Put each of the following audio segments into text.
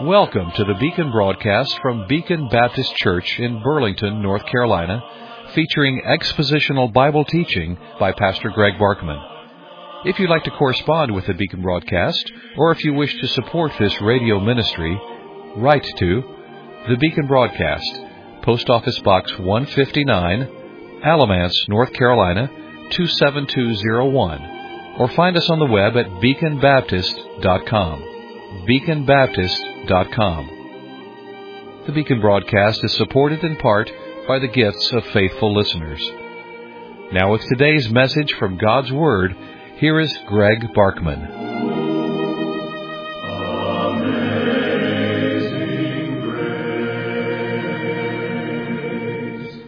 Welcome to the Beacon broadcast from Beacon Baptist Church in Burlington, North Carolina, featuring expositional Bible teaching by Pastor Greg Barkman. If you'd like to correspond with the Beacon broadcast, or if you wish to support this radio ministry, write to the Beacon broadcast, Post Office Box 159, Alamance, North Carolina 27201, or find us on the web at beaconbaptist.com. beaconbaptist.com. The Beacon broadcast is supported in part by the gifts of faithful listeners. Now with today's message from God's Word, here is Greg Barkman. Amazing Grace.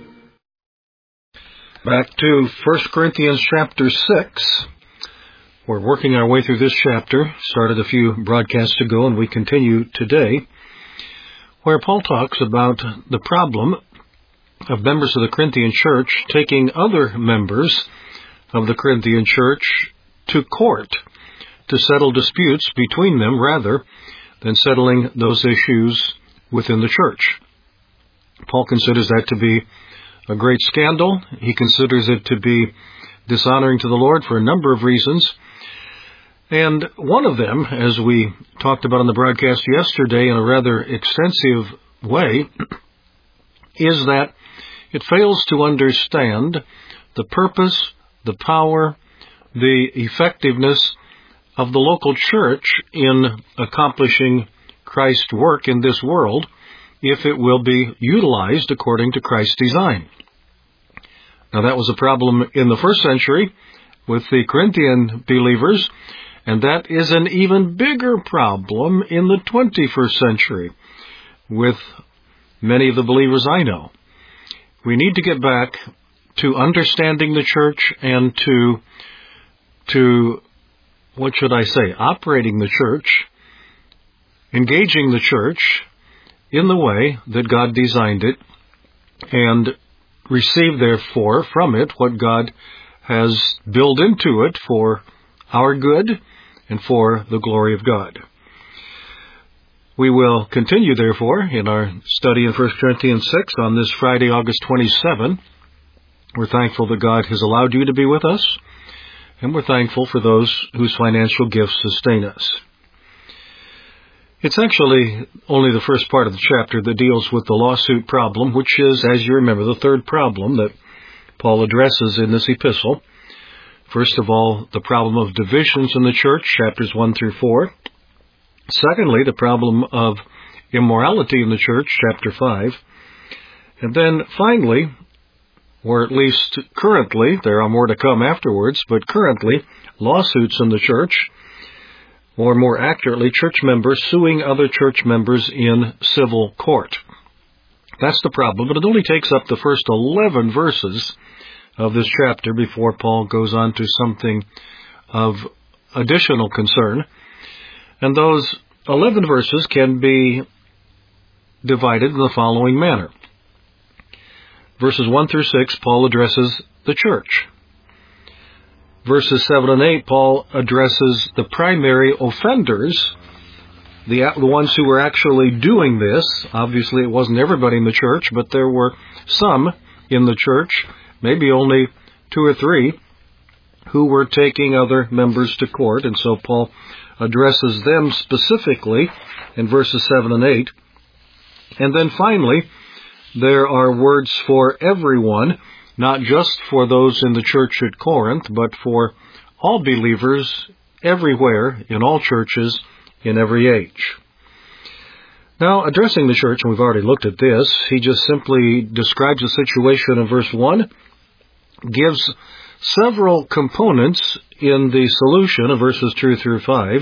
Back to 1 Corinthians chapter 6. We're working our way through this chapter, started a few broadcasts ago, and we continue today, where Paul talks about the problem of members of the Corinthian church taking other members of the Corinthian church to court to settle disputes between them rather than settling those issues within the church. Paul considers that to be a great scandal. He considers it to be dishonoring to the Lord for a number of reasons. And one of them, as we talked about on the broadcast yesterday in a rather extensive way, is that it fails to understand the purpose, the power, the effectiveness of the local church in accomplishing Christ's work in this world if it will be utilized according to Christ's design. Now that was a problem in the first century with the Corinthian believers, and that is an even bigger problem in the 21st century with many of the believers I know. We need to get back to understanding the church and to what should I say, operating the church, engaging the church in the way that God designed it, and receive therefore from it what God has built into it for our good and for the glory of God. We will continue, therefore, in our study in 1 Corinthians 6 on this Friday, August 27. We're thankful that God has allowed you to be with us, and we're thankful for those whose financial gifts sustain us. It's actually only the first part of the chapter that deals with the lawsuit problem, which is, as you remember, the third problem that Paul addresses in this epistle. First of all, the problem of divisions in the church, chapters 1 through 4. Secondly, the problem of immorality in the church, chapter 5. And then finally, or at least currently, there are more to come afterwards, but currently, lawsuits in the church, or more accurately, church members suing other church members in civil court. That's the problem, but it only takes up the first 11 verses of this chapter before Paul goes on to something of additional concern. And those 11 verses can be divided in the following manner. Verses 1 through 6, Paul addresses the church. Verses 7 and 8, Paul addresses the primary offenders, the ones who were actually doing this. Obviously, it wasn't everybody in the church, but there were some in the church, maybe only 2 or 3, who were taking other members to court, and so Paul addresses them specifically in verses 7 and 8. And then finally, there are words for everyone, not just for those in the church at Corinth, but for all believers everywhere, in all churches, in every age. Now, addressing the church, and we've already looked at this, he just simply describes the situation in verse 1, gives several components in the solution of verses 2 through 5,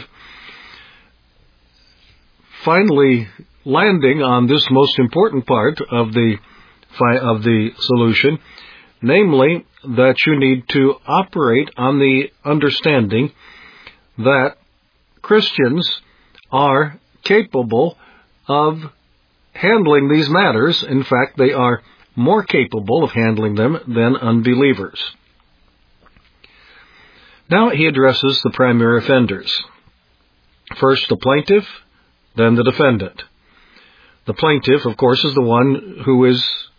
finally landing on this most important part of the solution, namely that you need to operate on the understanding that Christians are capable of handling these matters. In fact, they are more capable of handling them than unbelievers. Now he addresses the primary offenders. First, the plaintiff, than the defendant. The plaintiff, of course, is the one who is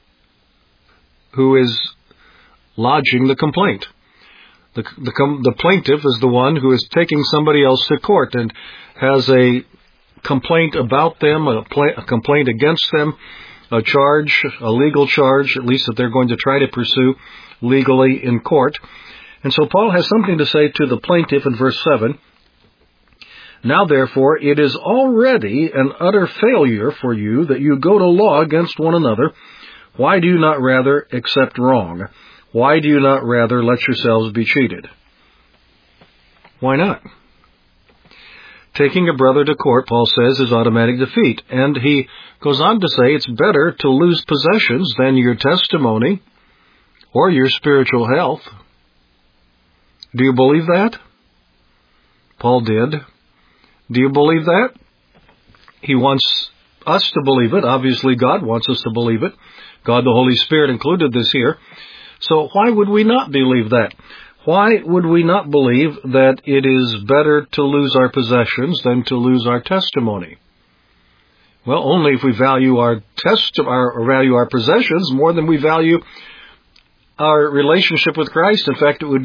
lodging the complaint. The plaintiff is the one who is taking somebody else to court and has a complaint about them, a complaint against them, a charge, a legal charge, at least that they're going to try to pursue legally in court. And so Paul has something to say to the plaintiff in verse 7. Now, therefore, it is already an utter failure for you that you go to law against one another. Why do you not rather accept wrong? Why do you not rather let yourselves be cheated? Why not? Taking a brother to court, Paul says, is automatic defeat. And he goes on to say it's better to lose possessions than your testimony or your spiritual health. Do you believe that? Paul did. Do you believe that? He wants us to believe it. Obviously, God wants us to believe it. God, the Holy Spirit, included this here. So why would we not believe that? Why would we not believe that it is better to lose our possessions than to lose our testimony? Well, only if we value our possessions more than we value our relationship with Christ. In fact, it wouldn't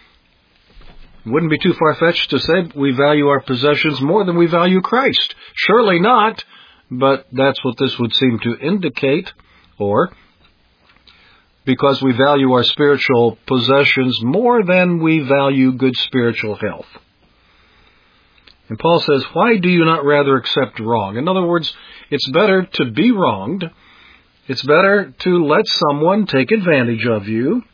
be too far-fetched to say we value our possessions more than we value Christ. Surely not, but that's what this would seem to indicate, or because we value our spiritual possessions more than we value good spiritual health. And Paul says, why do you not rather accept wrong? In other words, it's better to be wronged. It's better to let someone take advantage of you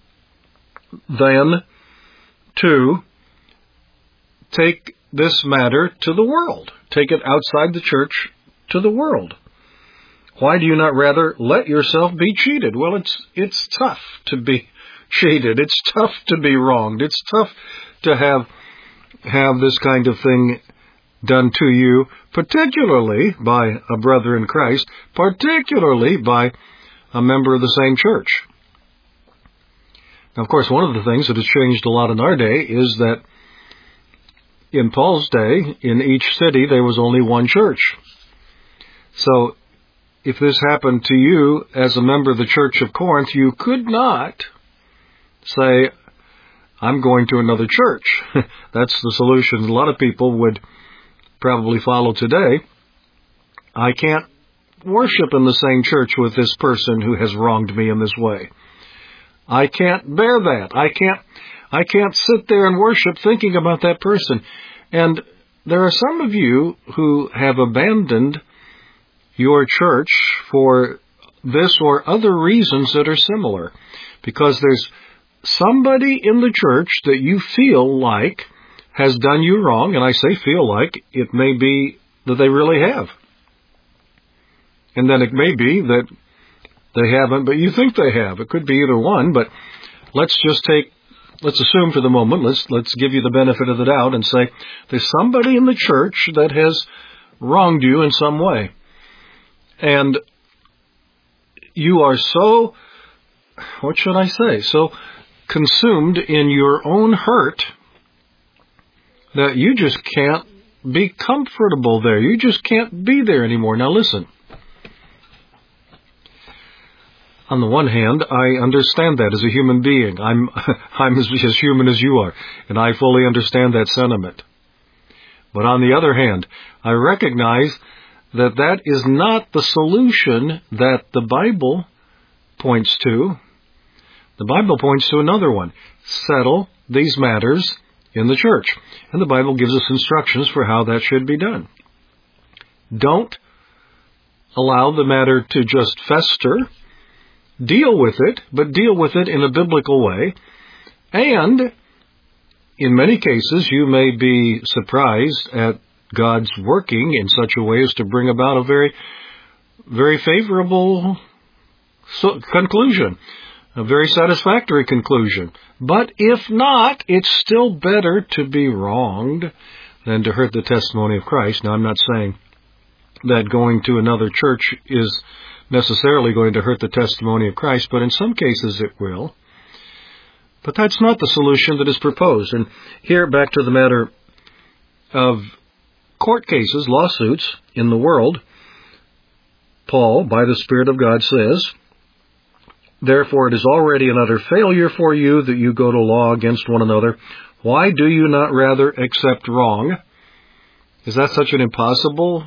than to take this matter to the world. Take it outside the church to the world. Why do you not rather let yourself be cheated? Well, it's tough to be cheated. It's tough to be wronged. It's tough to have this kind of thing done to you, particularly by a brother in Christ, particularly by a member of the same church. Now, of course, one of the things that has changed a lot in our day is that in Paul's day, in each city, there was only one church. So, if this happened to you as a member of the Church of Corinth, you could not say, I'm going to another church. That's the solution a lot of people would probably follow today. I can't worship in the same church with this person who has wronged me in this way. I can't bear that. I can't sit there and worship thinking about that person. And there are some of you who have abandoned your church for this or other reasons that are similar. Because there's somebody in the church that you feel like has done you wrong, and I say feel like, it may be that they really have. And then it may be that they haven't, but you think they have. It could be either one, but let's assume for the moment, let's give you the benefit of the doubt and say there's somebody in the church that has wronged you in some way. And you are so consumed in your own hurt that you just can't be comfortable there. You just can't be there anymore. Now listen. On the one hand, I understand that as a human being. I'm as human as you are, and I fully understand that sentiment. But on the other hand, I recognize that is not the solution that the Bible points to. The Bible points to another one. Settle these matters in the church. And the Bible gives us instructions for how that should be done. Don't allow the matter to just fester. Deal with it, but deal with it in a biblical way. And in many cases, you may be surprised at God's working in such a way as to bring about a very, very favorable conclusion, a very satisfactory conclusion. But if not, it's still better to be wronged than to hurt the testimony of Christ. Now, I'm not saying that going to another church is necessarily going to hurt the testimony of Christ, but in some cases it will. But that's not the solution that is proposed. And here, back to the matter of court cases, lawsuits in the world, Paul, by the Spirit of God, says, therefore it is already an utter failure for you that you go to law against one another. Why do you not rather accept wrong? Is that such an impossible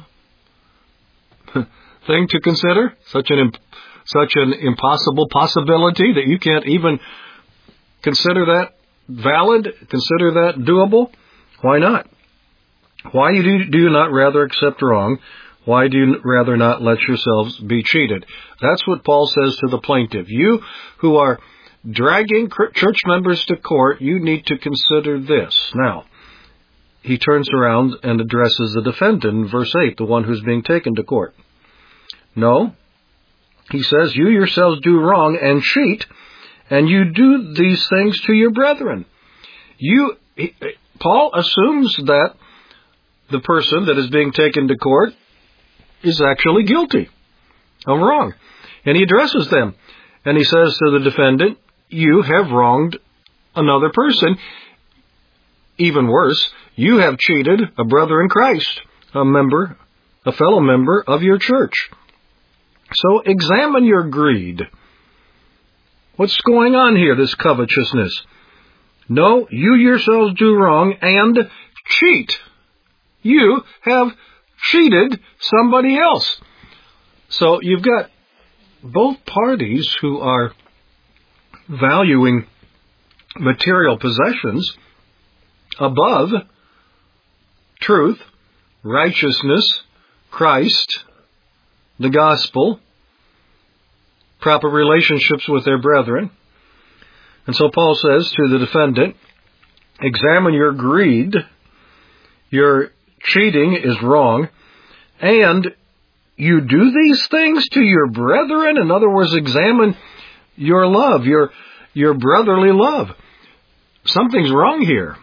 thing to consider? Such an impossible possibility that you can't even consider that valid, consider that doable? Why not? Why do you not rather accept wrong? Why do you rather not let yourselves be cheated? That's what Paul says to the plaintiff. You who are dragging church members to court, you need to consider this. Now, he turns around and addresses the defendant in verse 8, the one who's being taken to court. No, he says, you yourselves do wrong and cheat, and you do these things to your brethren. Paul assumes that the person that is being taken to court is actually guilty of wrong. And he addresses them. And he says to the defendant, you have wronged another person. Even worse, you have cheated a brother in Christ, a fellow member of your church. So examine your greed. What's going on here, this covetousness? No, you yourselves do wrong and cheat. You have cheated somebody else. So you've got both parties who are valuing material possessions above truth, righteousness, Christ, the gospel, proper relationships with their brethren. And so Paul says to the defendant, examine your greed. Your cheating is wrong. And you do these things to your brethren. In other words, examine your love, your brotherly love. Something's wrong here.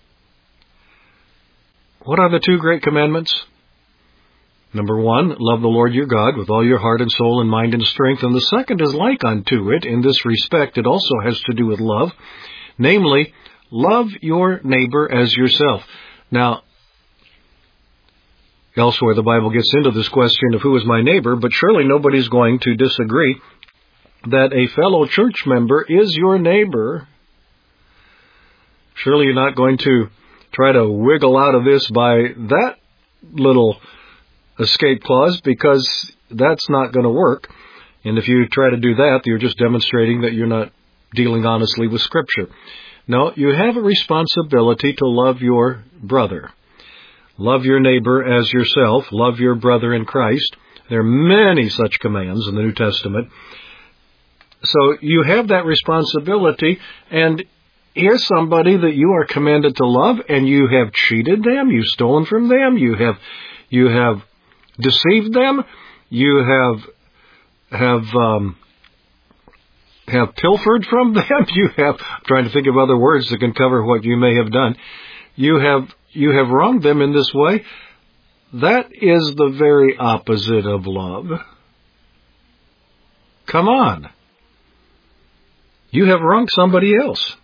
What are the two great commandments? Number 1, love the Lord your God with all your heart and soul and mind and strength. And the second is like unto it. In this respect, it also has to do with love. Namely, love your neighbor as yourself. Now, elsewhere the Bible gets into this question of who is my neighbor, but surely nobody's going to disagree that a fellow church member is your neighbor. Surely you're not going to try to wiggle out of this by that little escape clause, because that's not going to work. And if you try to do that, you're just demonstrating that you're not dealing honestly with Scripture. No, you have a responsibility to love your brother. Love your neighbor as yourself. Love your brother in Christ. There are many such commands in the New Testament. So you have that responsibility, and here's somebody that you are commanded to love, and you have cheated them, you've stolen from them, you have deceived them, you have pilfered from them, I'm trying to think of other words that can cover what you may have done. You have wronged them in this way. That is the very opposite of love. Come on. You have wronged somebody else.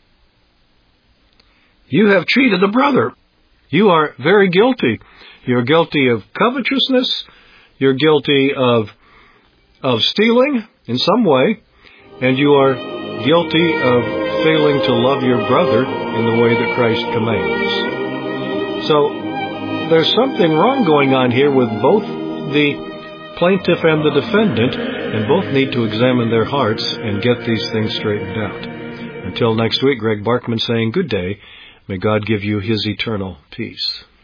You have cheated a brother. You are very guilty. You're guilty of covetousness. You're guilty of stealing in some way. And you are guilty of failing to love your brother in the way that Christ commands. So there's something wrong going on here with both the plaintiff and the defendant, and both need to examine their hearts and get these things straightened out. Until next week, Greg Barkman saying good day. May God give you His eternal peace.